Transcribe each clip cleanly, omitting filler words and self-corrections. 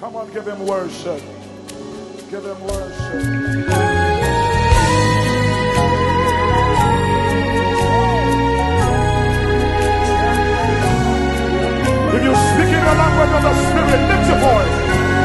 Come on, give him worship. Give him worship. If you speak in the language of the Spirit, lift your voice.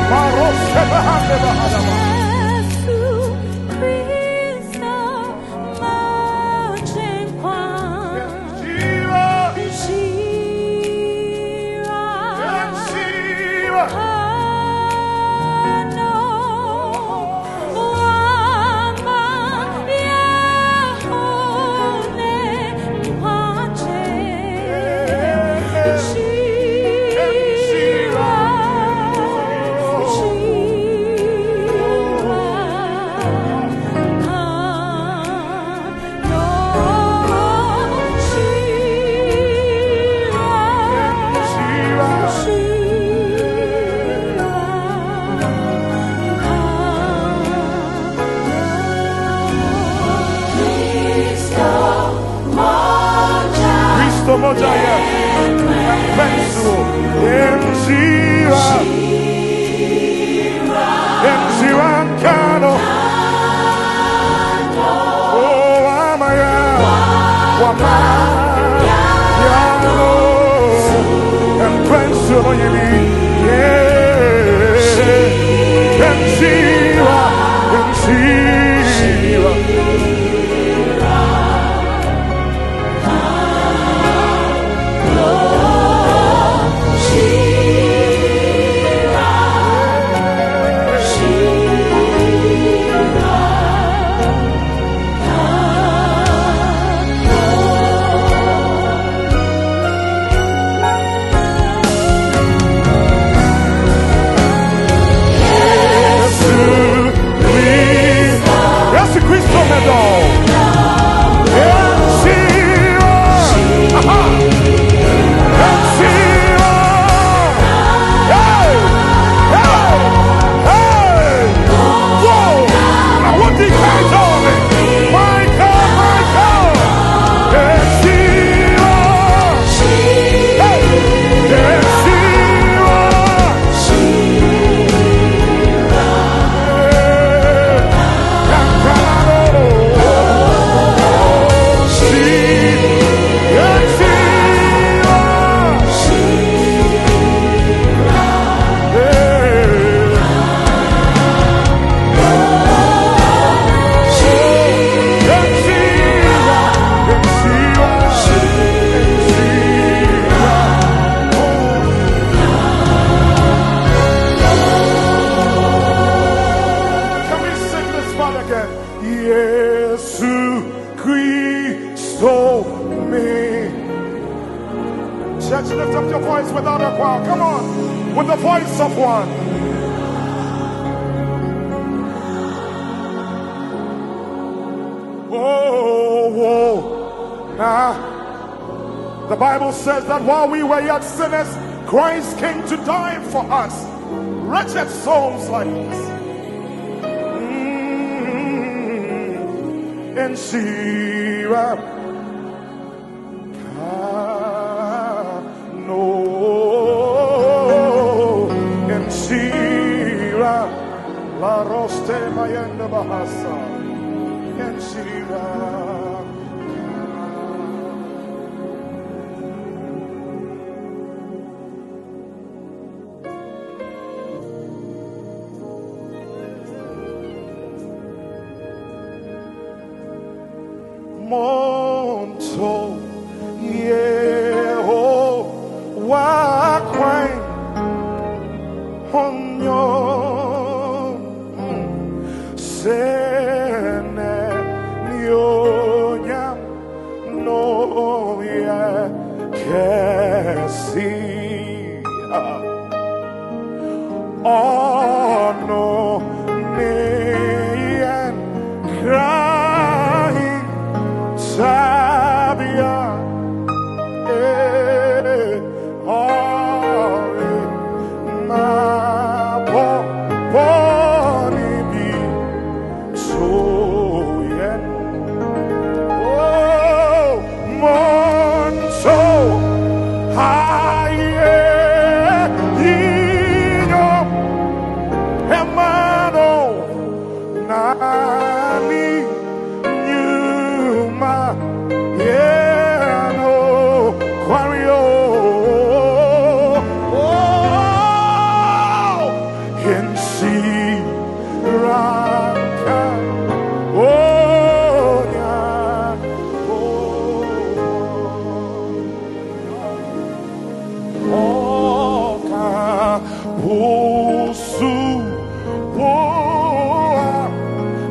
Mojaya Pensu Emshira Kano Oh Amaya Wamaya Yano Pensu Moyili Emshira Church, lift up your voice without a choir. Come on, with the voice of one. The Bible says that while we were yet sinners, Christ came to die for us. Wretched souls like us. And Shira. La roste mayenda bahasa and Shira. Monto Yehovah Christ Honyo Sene Nyonya Noya Kesi Ono Neyan Crying Sabia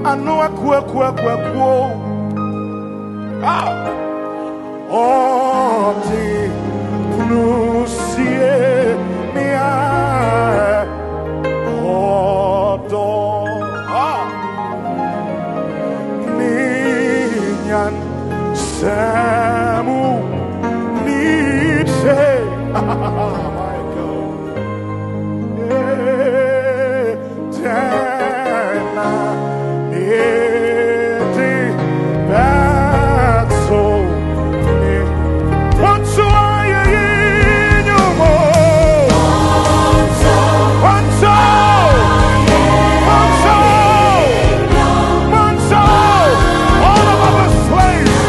know a oh, the blue sea, oh, Ninyan Samu Nietzsche. My God. Dana Eti Batso. What's why you more? What's all of us slaves.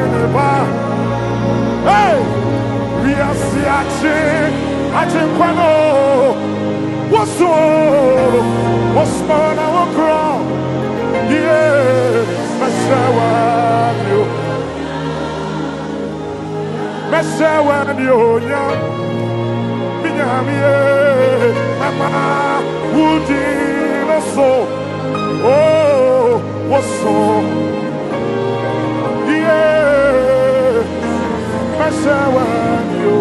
Hey, we are seeing. I think what's man our crown? Yes, Meshawan you, Mama, would you so? Oh, what's so? Yeah, Meshawan you.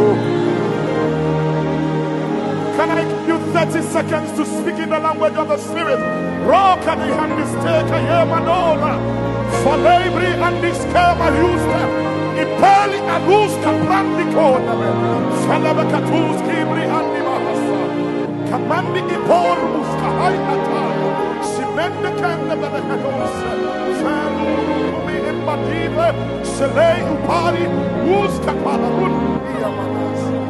Can I give you 30 seconds to speak in the language of the Spirit? Rock and the hand mistake, I am an owner. For labor and this came I used them. Ipali alus kaprandi kona. Falabakatus kibri andi mahasa. Kamandi ipol muskahai ataya. Simende kende bedehedosa. Falu mi imbadive. Selei upari. Uskapala un. Iyamanas.